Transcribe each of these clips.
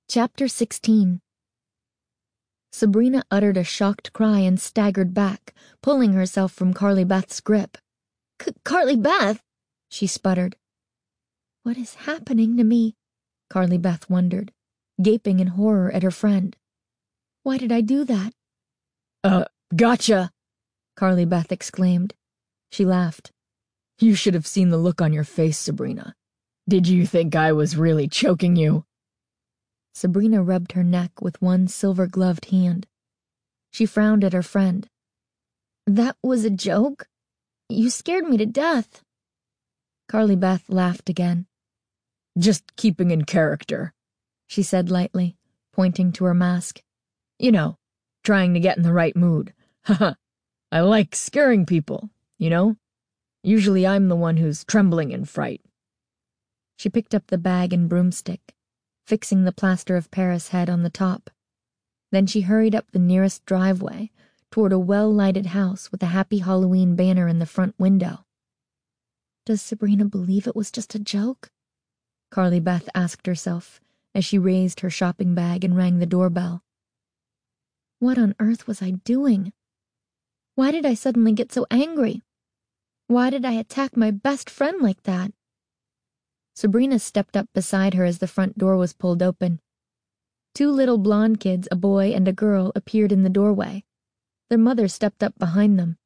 Chapter 16. Sabrina uttered a shocked cry and staggered back, pulling herself from Carly Beth's grip. Carly Beth, she sputtered. What is happening to me? Carly Beth wondered, gaping in horror at her friend. Why did I do that? Gotcha, Carly Beth exclaimed. She laughed. You should have seen the look on your face, Sabrina. Did you think I was really choking you? Sabrina rubbed her neck with one silver-gloved hand. She frowned at her friend. That was a joke? You scared me to death. Carly Beth laughed again. Just keeping in character, she said lightly, pointing to her mask. You know, trying to get in the right mood. Haha, I like scaring people, you know? Usually I'm the one who's trembling in fright. She picked up the bag and broomstick, fixing the plaster of Paris head on the top. Then she hurried up the nearest driveway toward a well-lighted house with a Happy Halloween banner in the front window. Does Sabrina believe it was just a joke? Carly Beth asked herself as she raised her shopping bag and rang the doorbell. What on earth was I doing? Why did I suddenly get so angry? Why did I attack my best friend like that? Sabrina stepped up beside her as the front door was pulled open. Two little blonde kids, a boy and a girl, appeared in the doorway. Their mother stepped up behind them.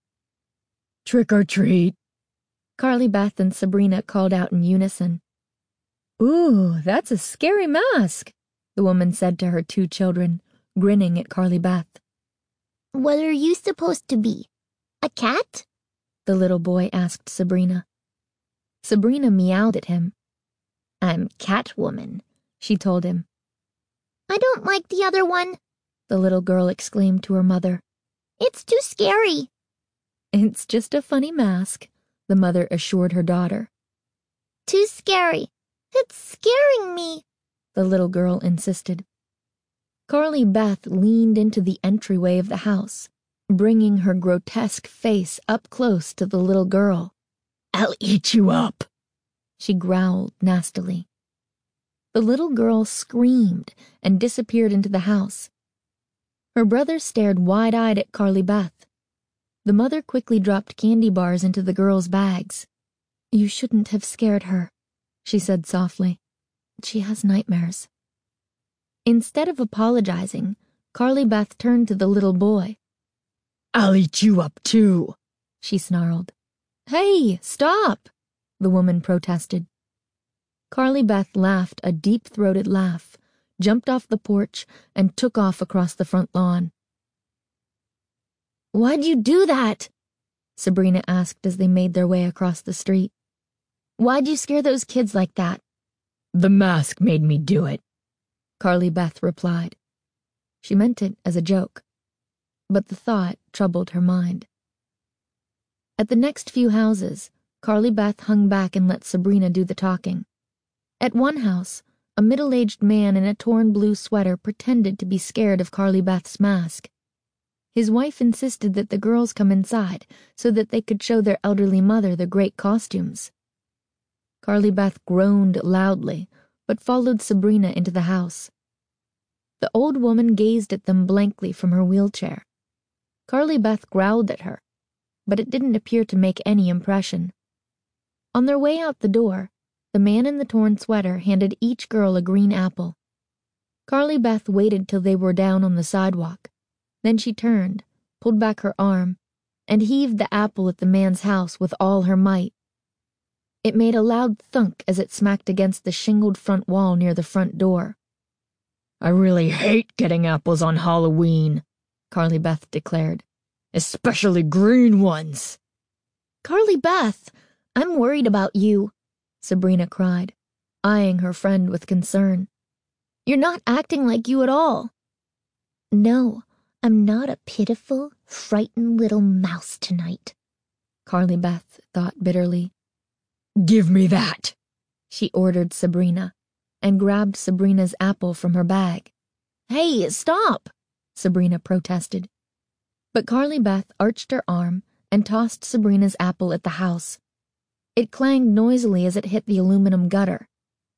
Trick or treat, Carly Beth and Sabrina called out in unison. Ooh, that's a scary mask, the woman said to her two children, grinning at Carly Beth. What are you supposed to be? A cat? The little boy asked Sabrina. Sabrina meowed at him. I'm Catwoman, she told him. I don't like the other one, the little girl exclaimed to her mother. It's too scary. It's just a funny mask, the mother assured her daughter. Too scary. It's scaring me, the little girl insisted. Carly Beth leaned into the entryway of the house, bringing her grotesque face up close to the little girl. I'll eat you up, she growled nastily. The little girl screamed and disappeared into the house. Her brother stared wide-eyed at Carly Beth. The mother quickly dropped candy bars into the girls' bags. You shouldn't have scared her, she said softly. She has nightmares. Instead of apologizing, Carly Beth turned to the little boy. I'll eat you up too, she snarled. Hey, stop, the woman protested. Carly Beth laughed a deep-throated laugh, jumped off the porch, and took off across the front lawn. Why'd you do that? Sabrina asked as they made their way across the street. Why'd you scare those kids like that? The mask made me do it, Carly Beth replied. She meant it as a joke, but the thought troubled her mind. At the next few houses, Carly Beth hung back and let Sabrina do the talking. At one house, a middle-aged man in a torn blue sweater pretended to be scared of Carly Beth's mask. His wife insisted that the girls come inside so that they could show their elderly mother the great costumes. Carly Beth groaned loudly, but followed Sabrina into the house. The old woman gazed at them blankly from her wheelchair. Carly Beth growled at her, but it didn't appear to make any impression. On their way out the door, the man in the torn sweater handed each girl a green apple. Carly Beth waited till they were down on the sidewalk. Then she turned, pulled back her arm, and heaved the apple at the man's house with all her might. It made a loud thunk as it smacked against the shingled front wall near the front door. I really hate getting apples on Halloween, Carly Beth declared. Especially green ones. Carly Beth, I'm worried about you, Sabrina cried, eyeing her friend with concern. You're not acting like you at all. No, I'm not a pitiful, frightened little mouse tonight, Carly Beth thought bitterly. Give me that, she ordered Sabrina, and grabbed Sabrina's apple from her bag. Hey, stop, Sabrina protested. But Carly Beth arched her arm and tossed Sabrina's apple at the house. It clanged noisily as it hit the aluminum gutter.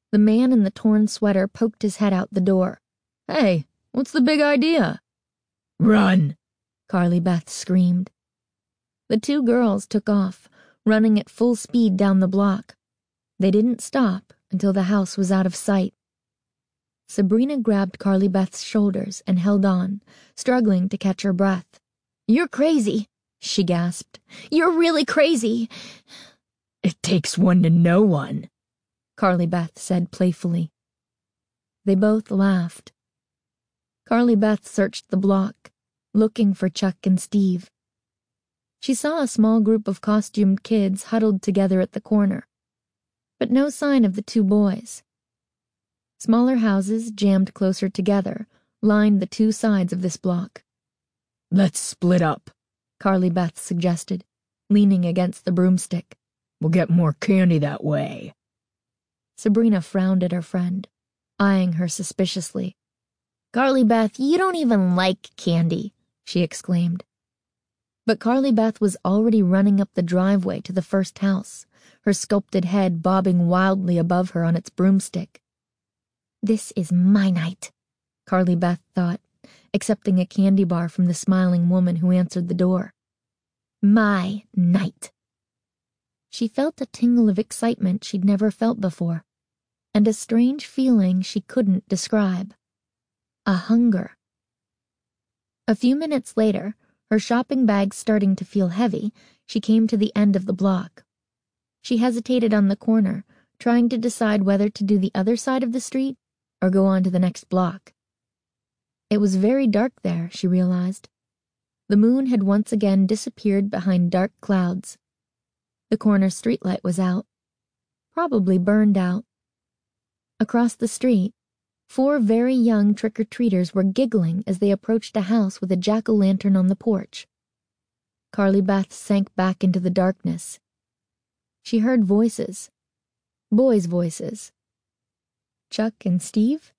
The man in the torn sweater poked his head out the door. Hey, what's the big idea? Run! Carly Beth screamed. The two girls took off, running at full speed down the block. They didn't stop until the house was out of sight. Sabrina grabbed Carly Beth's shoulders and held on, struggling to catch her breath. "You're crazy," she gasped. "You're really crazy." "It takes one to know one," Carly Beth said playfully. They both laughed. Carly Beth searched the block, looking for Chuck and Steve. She saw a small group of costumed kids huddled together at the corner, but no sign of the two boys. Smaller houses, jammed closer together, lined the two sides of this block. "Let's split up," Carly Beth suggested, leaning against the broomstick. "We'll get more candy that way." Sabrina frowned at her friend, eyeing her suspiciously. "Carly Beth, you don't even like candy," she exclaimed. But Carly Beth was already running up the driveway to the first house, her sculpted head bobbing wildly above her on its broomstick. "This is my night," Carly Beth thought, accepting a candy bar from the smiling woman who answered the door. "My night." She felt a tingle of excitement she'd never felt before, and a strange feeling she couldn't describe. A hunger. A few minutes later, her shopping bag starting to feel heavy, she came to the end of the block. She hesitated on the corner, trying to decide whether to do the other side of the street or go on to the next block. It was very dark there, she realized. The moon had once again disappeared behind dark clouds. The corner streetlight was out, probably burned out. Across the street, 4 very young trick-or-treaters were giggling as they approached a house with a jack-o'-lantern on the porch. Carly Beth sank back into the darkness. She heard voices. Boys' voices. Chuck and Steve?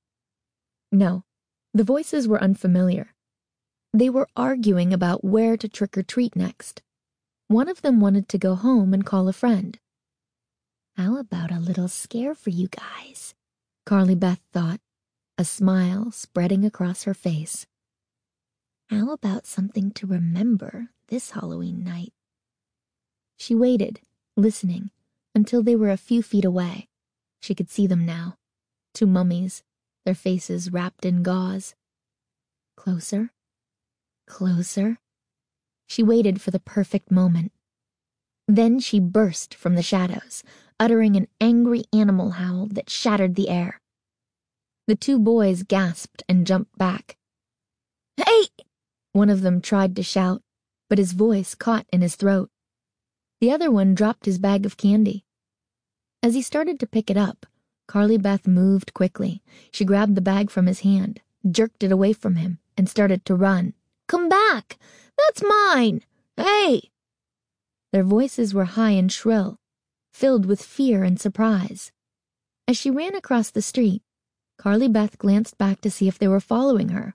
No, the voices were unfamiliar. They were arguing about where to trick-or-treat next. One of them wanted to go home and call a friend. "How about a little scare for you guys?" Carly Beth thought, a smile spreading across her face. "How about something to remember this Halloween night?" She waited, listening, until they were a few feet away. She could see them now. 2 mummies, their faces wrapped in gauze. Closer, closer. She waited for the perfect moment. Then she burst from the shadows, uttering an angry animal howl that shattered the air. The 2 boys gasped and jumped back. "Hey!" One of them tried to shout, but his voice caught in his throat. The other one dropped his bag of candy. As he started to pick it up, Carly Beth moved quickly. She grabbed the bag from his hand, jerked it away from him, and started to run. "Come back! That's mine! Hey!" Their voices were high and shrill, filled with fear and surprise. As she ran across the street, Carly Beth glanced back to see if they were following her.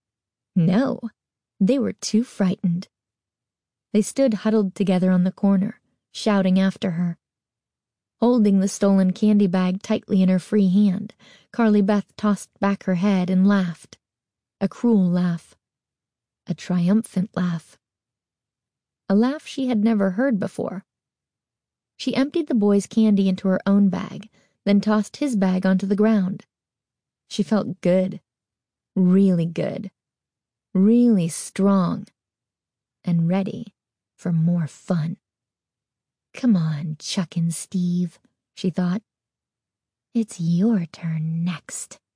No, they were too frightened. They stood huddled together on the corner, shouting after her. Holding the stolen candy bag tightly in her free hand, Carly Beth tossed back her head and laughed. A cruel laugh. A triumphant laugh. A laugh she had never heard before. She emptied the boy's candy into her own bag, then tossed his bag onto the ground. She felt good. Really good. Really strong. And ready for more fun. "Come on, Chuck and Steve," she thought. "It's your turn next."